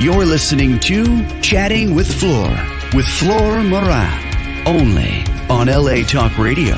You're listening to Chatting with Flor Moran, only on LA Talk Radio.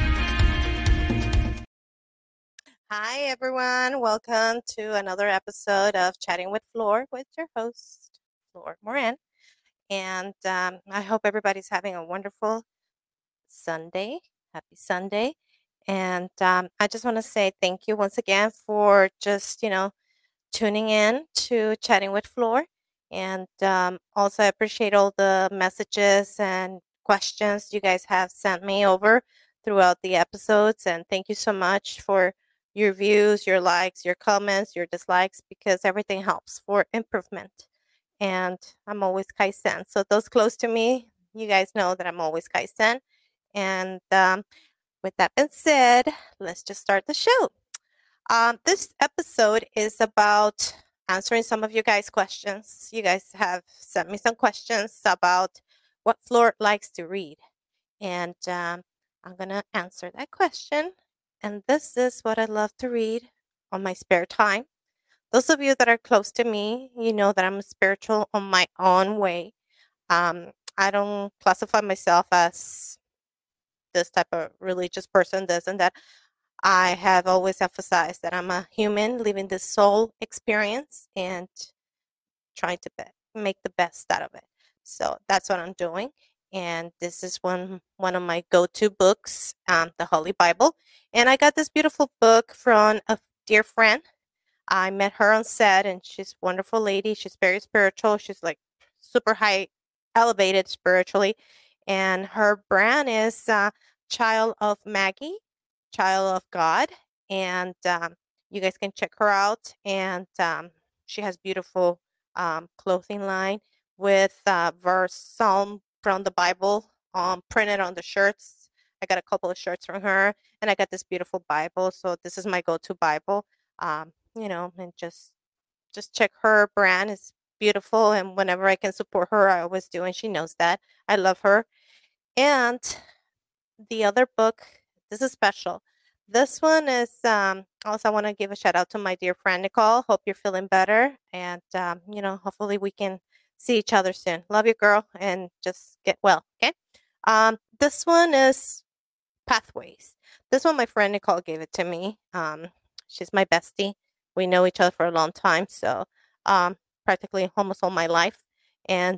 Hi, everyone. Welcome to another episode of Chatting with Flor with your host, Flor Moran. And I hope everybody's having a wonderful Sunday. Happy Sunday. And I just want to say thank you once again for just, tuning in to Chatting with Flor. And also, I appreciate all the messages and questions you guys have sent me over throughout the episodes. And thank you so much for your views, your likes, your comments, your dislikes, because everything helps for improvement. And I'm always Kaizen. So, those close to me, you guys know that I'm always Kaizen. And with that being said, let's just start the show. This episode is about answering some of you guys' questions. You guys have sent me some questions about what Flor likes to read. And I'm going to answer that question. And this is what I love to read on my spare time. Those of you that are close to me, you know that I'm spiritual on my own way. I don't classify myself as this type of religious person, this and that. I have always emphasized that I'm a human living this soul experience and trying to make the best out of it. So that's what I'm doing. And this is one of my go-to books, the Holy Bible. And I got this beautiful book from a dear friend. I met her on set, and she's a wonderful lady. She's very spiritual. She's like super high, elevated spiritually. And her brand is Child of Maggie, Child of God. And you guys can check her out. And she has beautiful clothing line with verse psalm from the Bible printed on the shirts. I got a couple of shirts from her, and I got this beautiful Bible. So this is my go-to Bible. And just check her brand. It's beautiful, and whenever I can support her, I always do, and she knows that. I love her. And the other book, this is special. This one is also, I want to give a shout out to my dear friend Nicole. Hope you're feeling better, and hopefully we can see each other soon. Love you, girl, and just get well. Okay. This one is Pathways. This one, my friend Nicole gave it to me. She's my bestie. We know each other for a long time, so practically almost all my life. And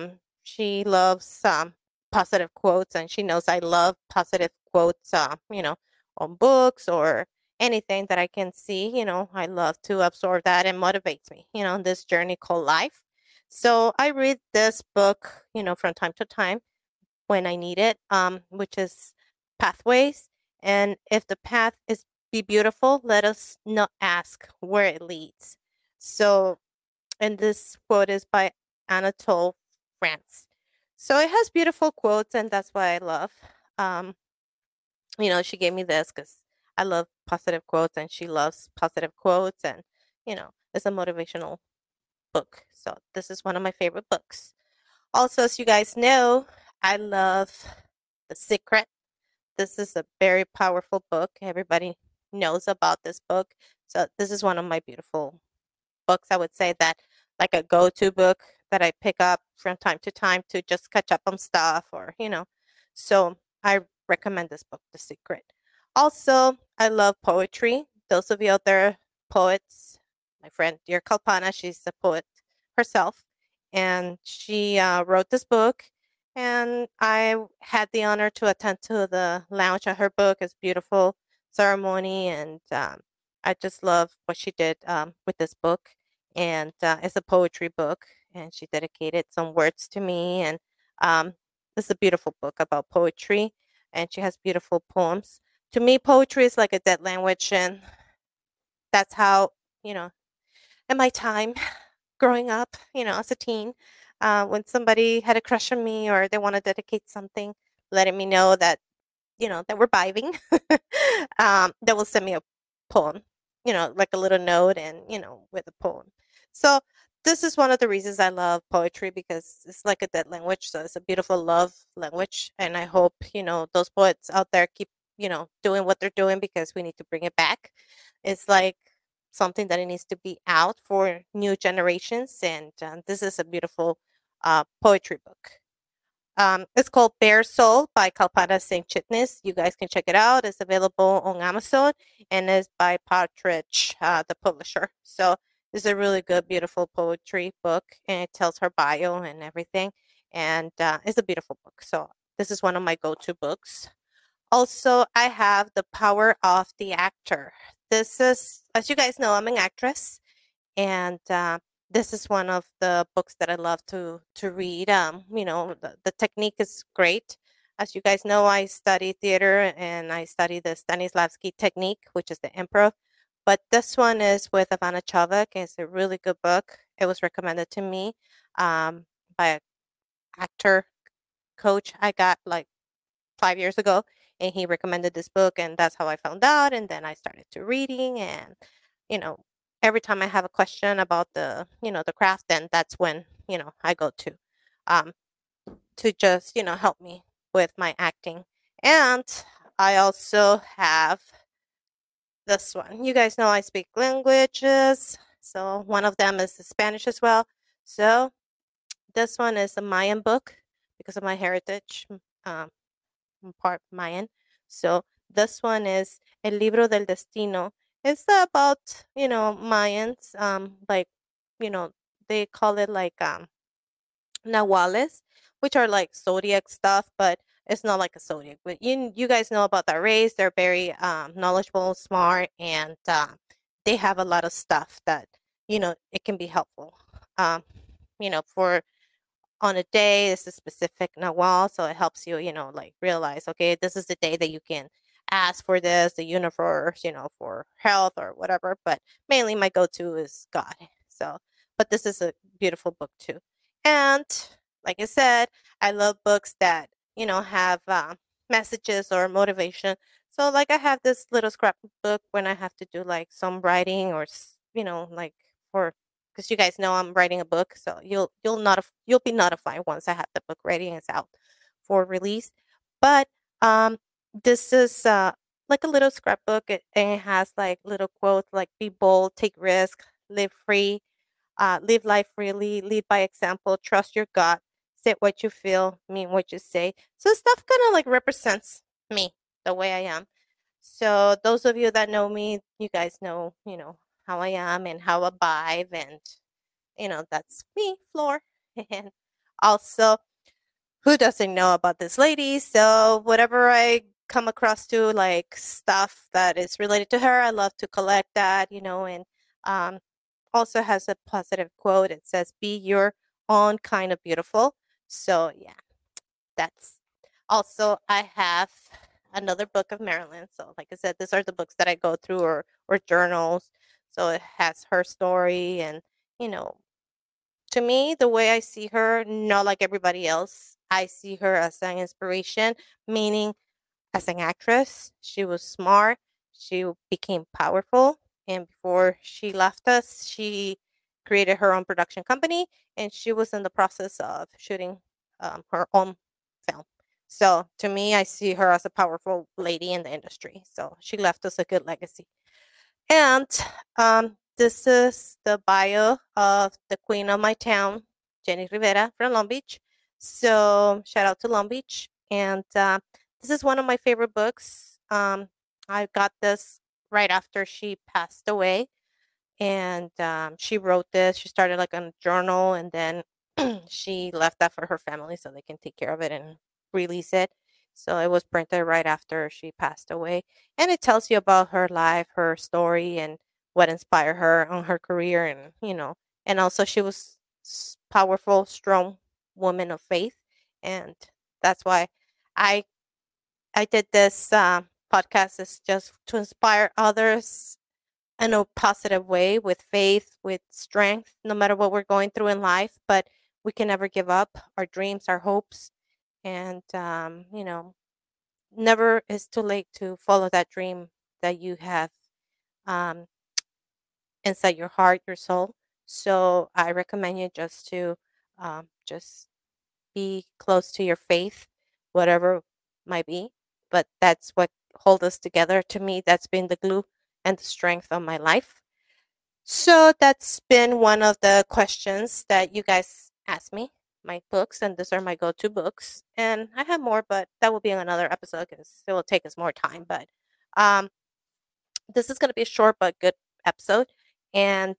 she loves positive quotes, and she knows I love positive quotes, on books or anything that I can see. I love to absorb that and motivates me, in this journey called life. So I read this book, from time to time when I need it, which is Pathways. And if the path is be beautiful, let us not ask where it leads. So, and this quote is by Anatole France. So it has beautiful quotes, and that's why I love. She gave me this because I love positive quotes, and she loves positive quotes, and it's a motivational book. So this is one of my favorite books. Also, as you guys know, I love The Secret. This is a very powerful book. Everybody knows about this book. So this is one of my beautiful books. I would say that like a go-to book that I pick up from time to time to just catch up on stuff or. So I recommend this book, The Secret. Also, I love poetry. Those of you out there, poets, my friend dear Kalpana, she's a poet herself. And she wrote this book. And I had the honor to attend to the launch of her book. It's beautiful ceremony, and I just love what she did with this book. And it's a poetry book, and she dedicated some words to me. And it's a beautiful book about poetry, and she has beautiful poems. To me, poetry is like a dead language, and that's how in my time growing up, as a teen, when somebody had a crush on me or they want to dedicate something, letting me know that, that we're vibing, they will send me a poem, like a little note and, with a poem. So this is one of the reasons I love poetry, because it's like a dead language. So it's a beautiful love language. And I hope, those poets out there keep, doing what they're doing, because we need to bring it back. It's like something that it needs to be out for new generations. And this is a beautiful poetry book. It's called Bare Soul by Kalpana St. Chitnis. You guys can check it out. It's available on Amazon and is by Partridge, the publisher. So it's a really good, beautiful poetry book, and it tells her bio and everything. And it's a beautiful book. So this is one of my go-to books. Also, I have The Power of the Actor. This is, as you guys know, I'm an actress, and this is one of the books that I love to read. The technique is great. As you guys know, I study theater and I study the Stanislavski technique, which is the improv. But this one is with Ivana Chavik. It's a really good book. It was recommended to me by an actor coach I got like 5 years ago, and he recommended this book, and that's how I found out. And then I started to reading, and you know, every time I have a question about the craft, then that's when I go um, to just help me with my acting. And I also have this one. You guys know I speak languages, so one of them is the Spanish as well. So this one is a Mayan book because of my heritage. I'm part Mayan. So this one is El Libro del Destino. It's about, Mayans, like, you know, they call it like Nahuales, which are like zodiac stuff, but it's not like a zodiac. But you guys know about that race. They're very knowledgeable, smart, and they have a lot of stuff that, it can be helpful. For on a day, it's a specific Nawal, so it helps you, like realize, okay, this is the day that you can ask for this, the universe, for health or whatever. But mainly my go-to is God. So, but this is a beautiful book too. And like I said, I love books that, have messages or motivation. So like I have this little scrapbook when I have to do like some writing or, like for because you guys know I'm writing a book, so you'll be notified once I have the book ready and it's out for release. But this is like a little scrapbook, and it has like little quotes like "Be bold, take risk, live free, live life freely, lead by example, trust your gut, say what you feel, mean what you say." So stuff kind of like represents me the way I am. So those of you that know me, you guys know, how I am and how I vibe, and that's me, Floor. And also, who doesn't know about this lady? So whatever I come across to like stuff that is related to her, I love to collect that, and um also has a positive quote. It says, "Be your own kind of beautiful." So yeah, that's also I have another book of Marilyn. So like I said, these are the books that I go through, or journals. So it has her story, and you know, to me, the way I see her, not like everybody else. I see her as an inspiration, meaning as an actress, she was smart, she became powerful, and before she left us, she created her own production company, and she was in the process of shooting her own film. So to me, I see her as a powerful lady in the industry. So she left us a good legacy. And this is the bio of the queen of my town, Jenny Rivera from Long Beach. So shout out to Long Beach. And this is one of my favorite books. I got this right after she passed away. And she wrote this. She started like a journal, and then she left that for her family so they can take care of it and release it. So it was printed right after she passed away. And it tells you about her life, her story, and what inspired her on her career. And, and also she was powerful, strong woman of faith. And that's why I I did this podcast, is just to inspire others in a positive way, with faith, with strength, no matter what we're going through in life. But we can never give up our dreams, our hopes, and never is too late to follow that dream that you have um, inside your heart, your soul. So I recommend you just to just be close to your faith, whatever might be. But that's what hold us together. To me, that's been the glue and the strength of my life. So that's been one of the questions that you guys asked me, my books, and these are my go-to books. And I have more, but that will be in another episode because it will take us more time. But um, this is going to be a short but good episode, and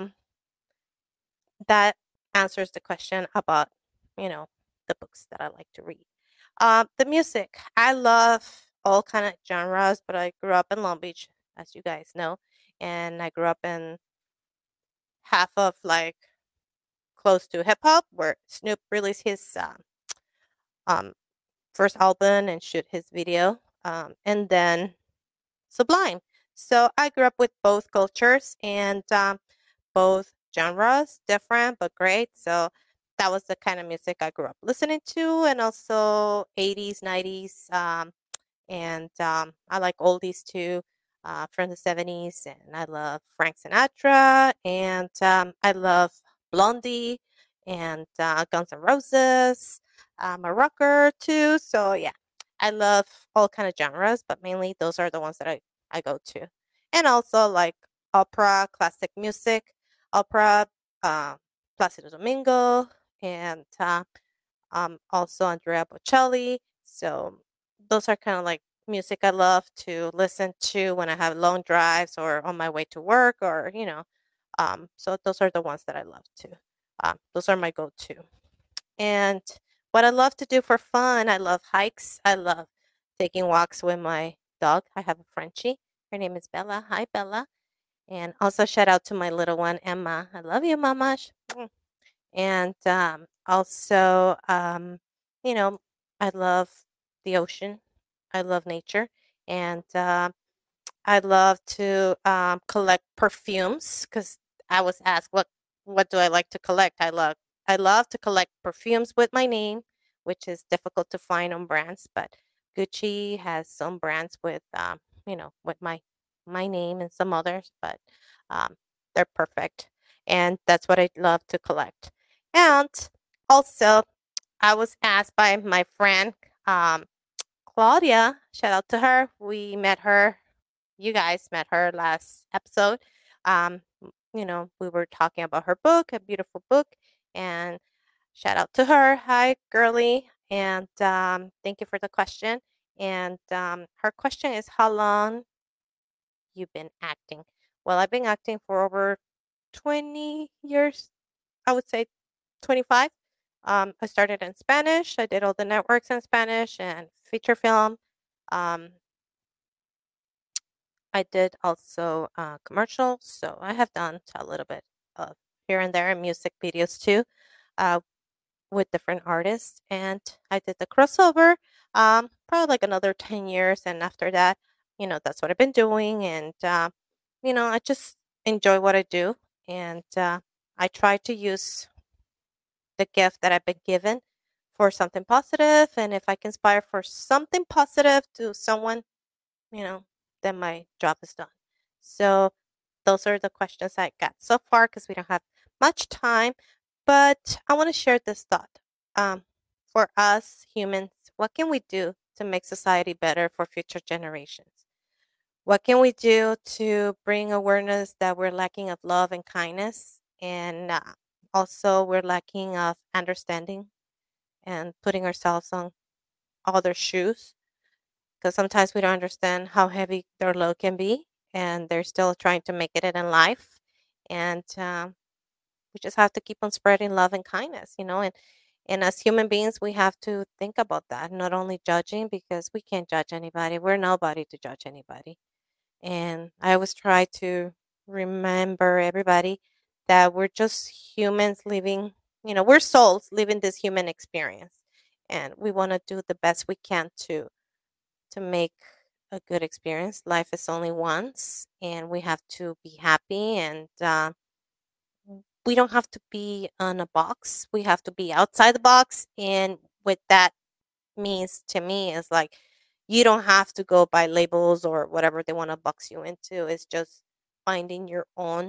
that answers the question about you know the books that I like to read. The music, I love all kind of genres, but I grew up in Long Beach, as you guys know, and I grew up in half of like close to hip hop, where Snoop released his um, first album and shoot his video, and then Sublime. So I grew up with both cultures and both genres, different but great. So that was the kind of music I grew up listening to, and also 80s, 90s. And I like oldies too, from the 70s. And I love Frank Sinatra, and I love Blondie and Guns N' Roses. I'm a rocker too, so yeah, I love all kind of genres, but mainly those are the ones that I go to. And also like opera, classic music, opera, uh, Placido Domingo, and also Andrea Bocelli. So those are kind of like music I love to listen to when I have long drives or on my way to work, or so those are the ones that I love to. Those are my go-to. And what I love to do for fun, I love hikes. I love taking walks with my dog. I have a Frenchie. Her name is Bella. Hi, Bella. And also shout out to my little one, Emma. I love you, Mama. And also, you know, I love the ocean. I love nature, and I love to collect perfumes because I was asked what do I like to collect. I love to collect perfumes with my name, which is difficult to find on brands, but Gucci has some brands with with my name and some others, but um, they're perfect, and that's what I love to collect. And also, I was asked by my friend um, Claudia. Shout out to her. We met her, you guys met her last episode. We were talking about her book, a beautiful book, and shout out to her. Hi, girly, and thank you for the question. And her question is, how long you been acting? Well, I've been acting for over 20 years. I would say 25. I started in Spanish. I did all the networks in Spanish and feature film. Um, I did also commercials, so I have done a little bit of here and there music videos too, uh, with different artists. And I did the crossover, probably like another 10 years. And after that, that's what I've been doing. And, I just enjoy what I do. And I try to use the gift that I've been given for something positive. And if I can inspire for something positive to someone, you know, then my job is done. So those are the questions I got so far because we don't have much time. But I want to share this thought. Um, for us humans, what can we do to make society better for future generations? What can we do to bring awareness that we're lacking of love and kindness? And also, we're lacking of understanding and putting ourselves on other shoes, because sometimes we don't understand how heavy their load can be, and they're still trying to make it in life. And we just have to keep on spreading love and kindness, and as human beings, we have to think about that, not only judging, because we can't judge anybody. We're nobody to judge anybody. And I always try to remember everybody that we're just humans living, we're souls living this human experience. And we want to do the best we can to make a good experience. Life is only once, and we have to be happy. And we don't have to be on a box. We have to be outside the box. And what that means to me is like you don't have to go by labels or whatever they want to box you into. It's just finding your own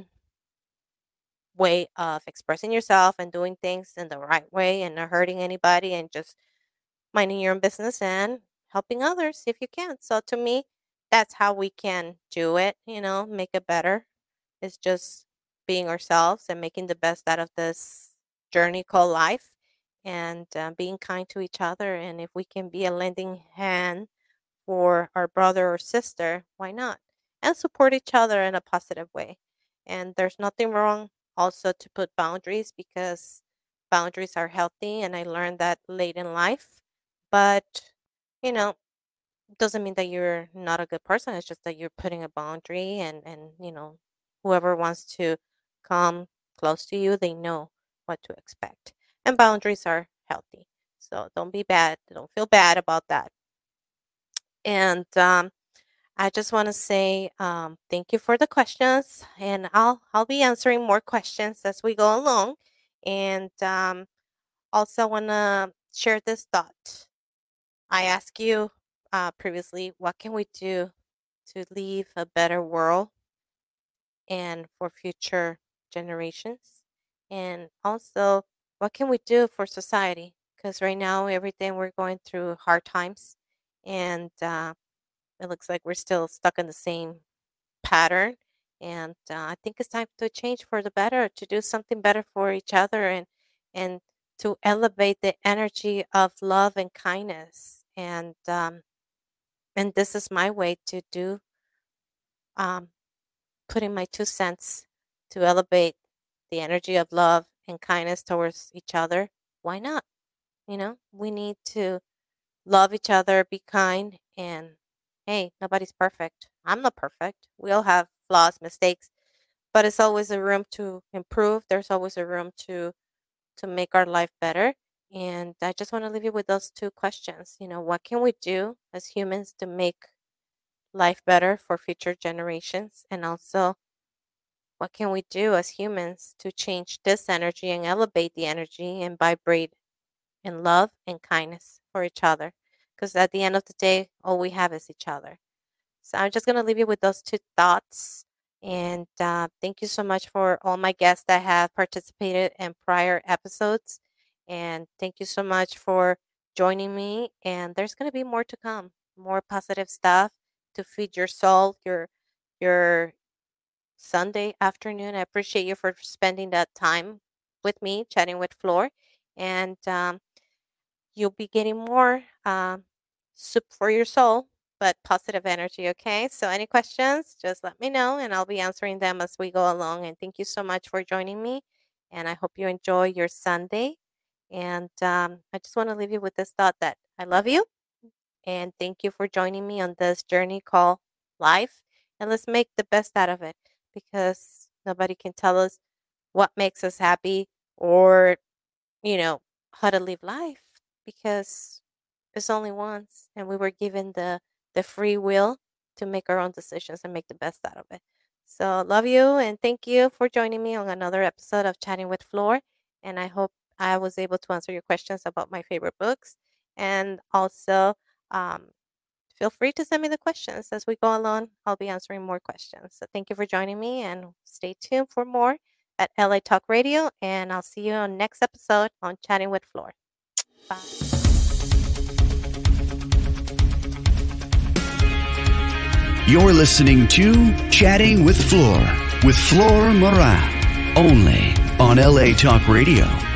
way of expressing yourself and doing things in the right way and not hurting anybody, and just minding your own business and helping others if you can. So to me, that's how we can do it, make it better. It's just being ourselves and making the best out of this journey called life, and being kind to each other. And if we can be a lending hand for our brother or sister, why not? And support each other in a positive way. And there's nothing wrong also to put boundaries, because boundaries are healthy. And I learned that late in life. But, you know, doesn't mean that you're not a good person. It's just that you're putting a boundary, and whoever wants to come close to you, they know what to expect. And boundaries are healthy. So don't be bad. Don't feel bad about that. And I just want to say thank you for the questions, and I'll be answering more questions as we go along. And also want to share this thought. I asked you previously, what can we do to leave a better world and for future generations? And also, what can we do for society? Because right now, everything we're going through hard times, and it looks like we're still stuck in the same pattern. And I think it's time to change for the better, to do something better for each other, and to elevate the energy of love and kindness. And this is my way to do, um, putting my 2 cents to elevate the energy of love and kindness towards each other. Why not? We need to love each other, be kind, and hey, nobody's perfect. I'm not perfect. We all have flaws, mistakes, but it's always a room to improve. There's always a room to make our life better. And I just want to leave you with those 2 questions. What can we do as humans to make life better for future generations? And also, what can we do as humans to change this energy and elevate the energy and vibrate in love and kindness for each other? Because at the end of the day, all we have is each other. So I'm just going to leave you with those 2 thoughts. And thank you so much for all my guests that have participated in prior episodes. And thank you so much for joining me. And there's going to be more to come, more positive stuff to feed your soul, your Sunday afternoon. I appreciate you for spending that time with me, chatting with Flor. And you'll be getting more soup for your soul, but positive energy, okay? So any questions, just let me know, and I'll be answering them as we go along. And thank you so much for joining me, and I hope you enjoy your Sunday. And I just want to leave you with this thought that I love you, and thank you for joining me on this journey called life. And let's make the best out of it, because nobody can tell us what makes us happy, or how to live life, because it's only once, and we were given the free will to make our own decisions and make the best out of it. So love you, and thank you for joining me on another episode of Chatting with Flor. And I hope I was able to answer your questions about my favorite books. And also, feel free to send me the questions as we go along. I'll be answering more questions. So thank you for joining me, and stay tuned for more at LA Talk Radio. And I'll see you on next episode on Chatting with Flor. Bye. You're listening to Chatting with Flor Moran, only on LA Talk Radio.